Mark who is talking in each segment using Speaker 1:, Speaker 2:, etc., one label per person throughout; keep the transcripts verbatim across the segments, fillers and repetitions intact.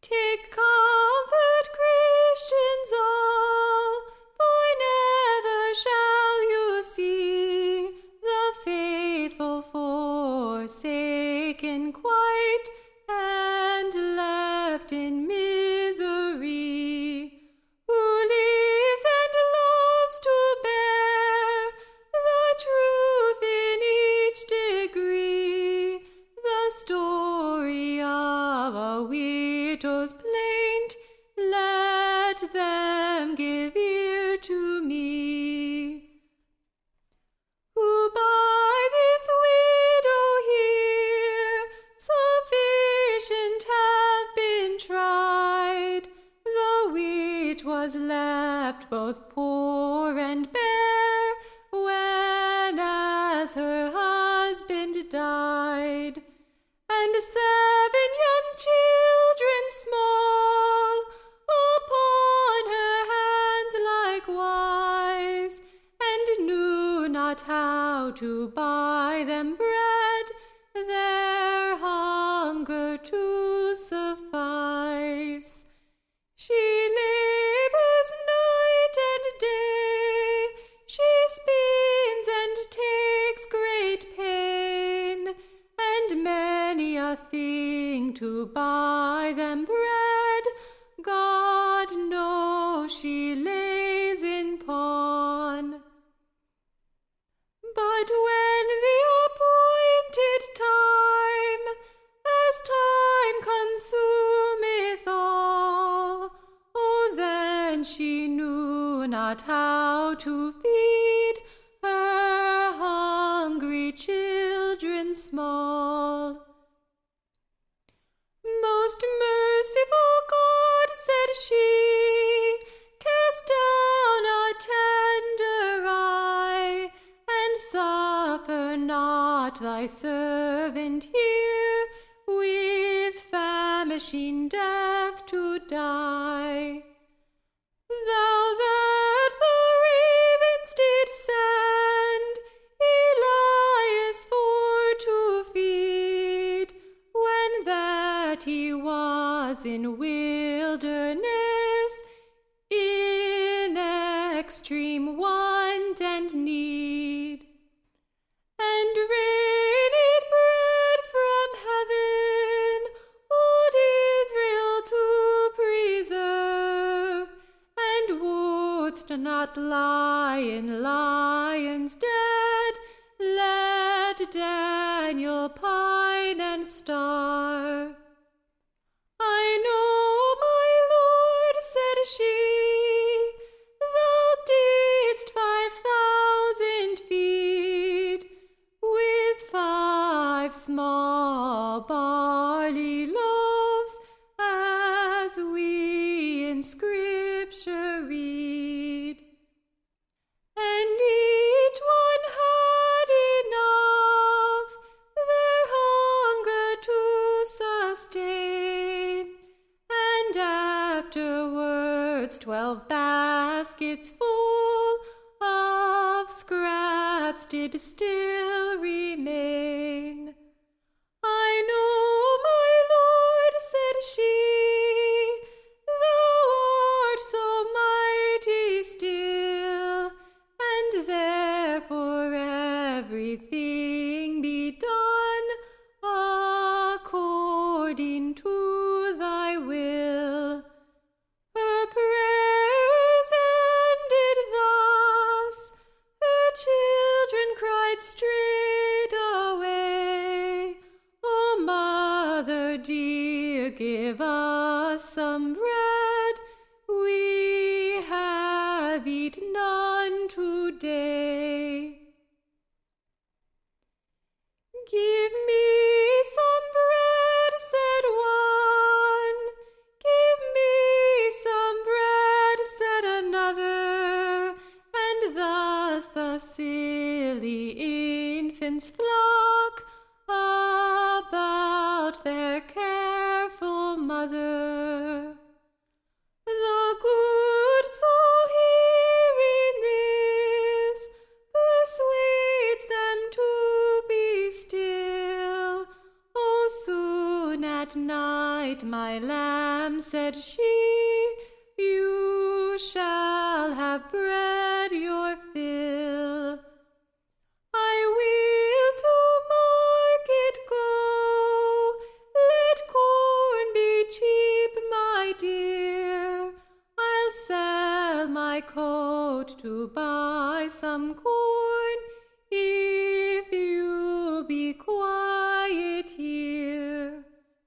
Speaker 1: Take comfort, Christians all, for never shall you see the faithful forsaken quite and left in misery, who lives and loves to bear the truth in each degree, the story of a widow's plaint. Let them give ear to me, who by this widow here sufficient have been tried, the which was left both poor and bare, when as her husband died, and seven young children small upon her hands likewise, and knew not how to buy them bread, their hunger to suffice. She labors night and day, she spins and takes great pain, and many a thing to buy them bread, God knows she lays in pawn. But when the appointed time, as time consumeth all, oh, then she knew not how to feed her hungry children small. Most merciful God, said she, cast down a tender eye, and suffer not thy servant here with famishing death to die. Thou that the ravens did send Elias for to feed, when that he was in wilderness, in extreme want and need, and rained bread from heaven, old Israel to preserve, and wouldst not lie in lions dead, let Daniel pine and starve. I know, my Lord, said she, thou didst five thousand feed with five small barley loaves, as we in Scripture read, and each one had enough their hunger to sustain, and afterwards twelve baskets full of scraps did still remain. I know, my Lord, said she, thou art so mighty still, and therefore everything be done according to thy will. Her prayers ended thus, her children cried straight away, O Mother dear, give us some bread, we have eaten none today. Give me some bread, said one. Give me some bread, said another. And thus the silly infants flock about their careful mother. The good soul hearing this persuades them to be still. Oh, soon at night my lamb, said she, you shall have bread your fill. I will to market go, let corn be cheap, my dear. I'll sell my coat to buy some corn, if you'll be quiet here.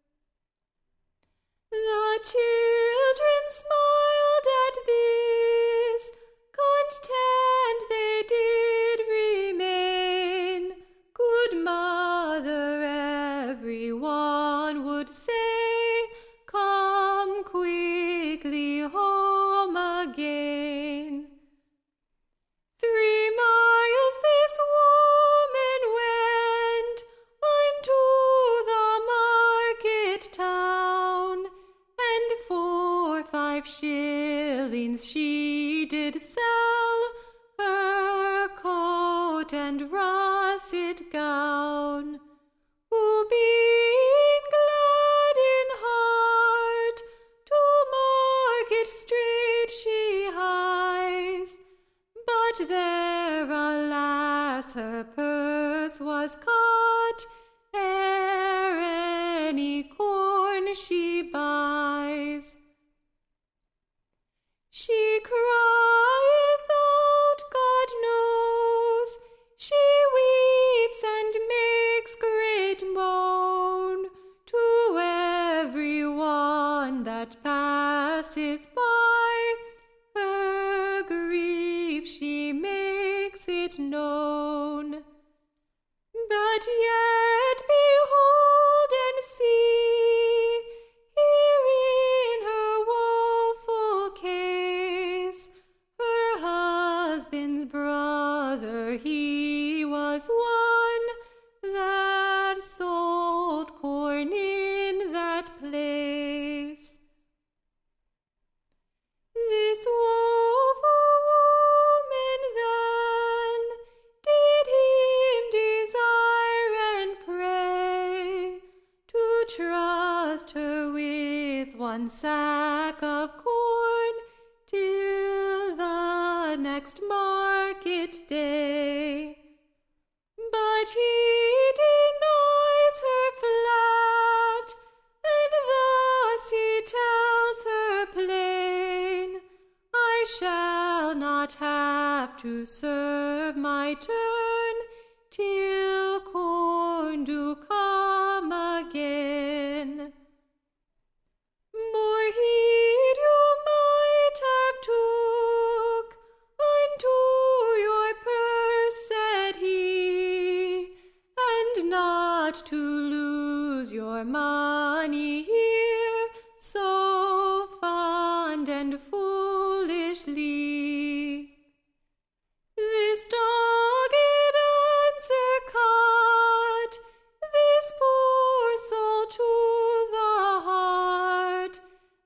Speaker 1: The children smiled at this, content they did remain. Good mother, every one would say, come quickly home again. Three miles this woman went unto the market town, and for five shillings she did sell her coat and russet gown. Who being glad in heart, to market straight she hies, but there, alas, her purse was cut ere any corn she buys. She crieth out, God knows, she weeps and makes great moan to every one that passeth by. Her grief she makes it known. But yet behold and see, here in her woeful case, her husband's brother, he was one that sold corn in that place. This woeful woman then did him desire and pray to trust her with one sack of corn till the next market day. But he denies her flat, and thus he tells her plain, I shall not have to serve my turn till corn do come again. More heed you might have took unto your purse, said he, and not to lose your money here so fond and foolishly. This dogged answer cut this poor soul to the heart,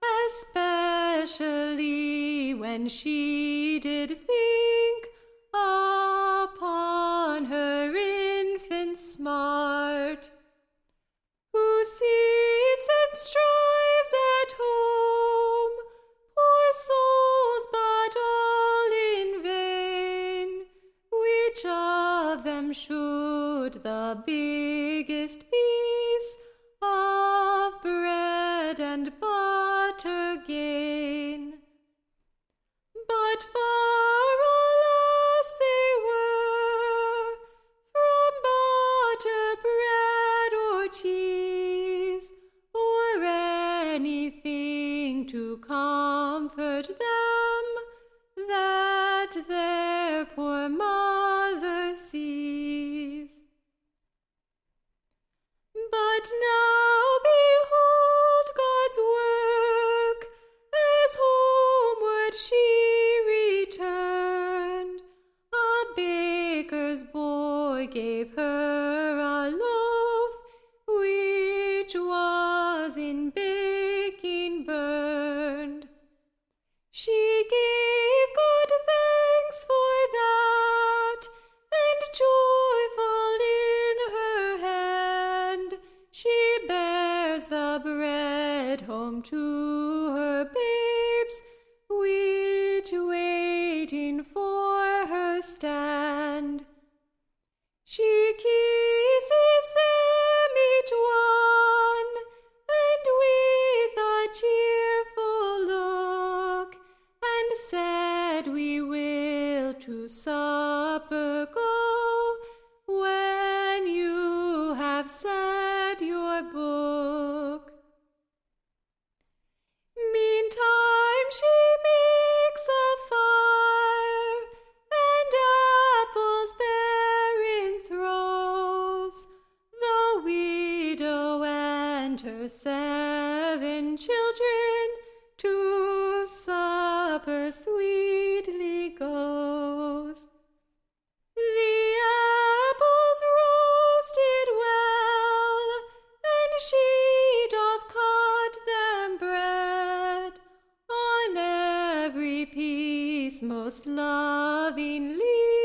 Speaker 1: especially when she did think upon her infant smart, who sits and strives at home, poor souls, but all in vain. Which of them should the biggest piece of bread and butter gain? But far, alas, they were from butter, bread, or cheese, or anything to comfort them that their poor mother sees. But now behold God's work, as homeward she returned. A baker's boy gave her a loaf, which was in baking burned. She gave God thanks for that, and joyful in her hand she bears the bread home to her babes, which waiting for her stand. She kisses them each one, and with a cheerful look, and said, we will to supper go, when you have said your book. Meantime she makes a fire, and apples therein throws. The widow and her seven children to supper sweetly goes. The apples roasted well, and she doth cut them bread on every piece most lovingly.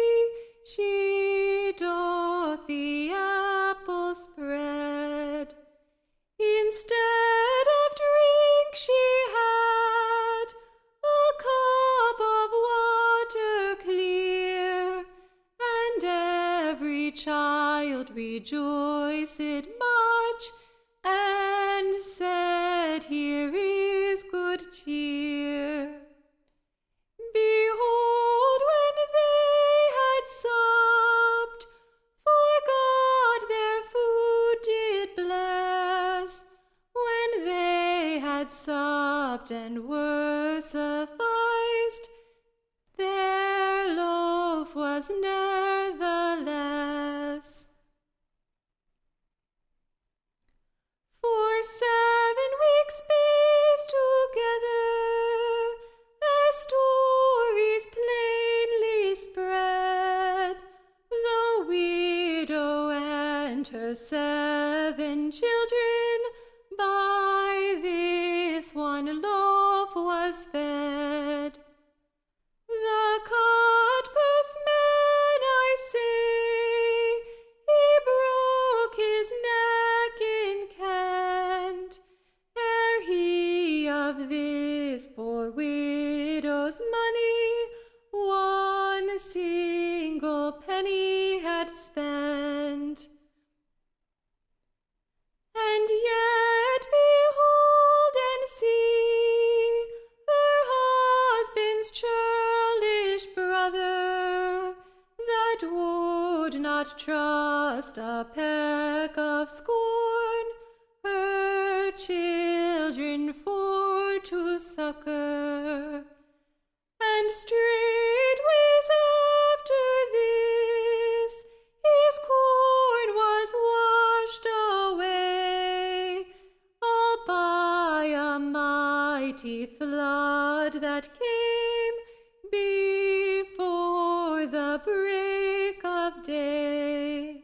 Speaker 1: She doth the apple spread. Instead of drink she had a cup of water clear, and every child rejoiced much, and said, here is good cheer. Behold, when they had supped, for God their food did bless, when they had supped and were sufficed, their loaf was ne'ertheless. For seven weeks spaced together, as stories plainly spread, the widow and her seven children by this one loaf was fed. The cutpurse man, I say, he broke his neck in Kent, ere he of this poor widow's money one single penny had spent. And yet behold and see her husband's churlish brother, that would not trust a peck of scorn her children for to succor. And straightways after this his corn was washed away, all by a mighty flood that came before the break of day.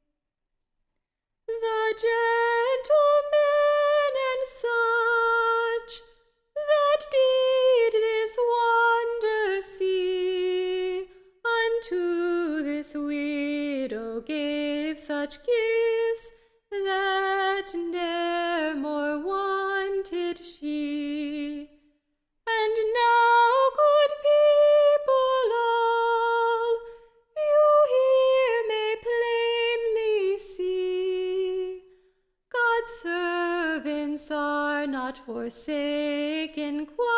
Speaker 1: The gentlemen and such that did this wonder see, unto this widow gave such gifts that ne'er more wanted she. And now, good people all, you here may plainly see, God's servants are not forsaken quite,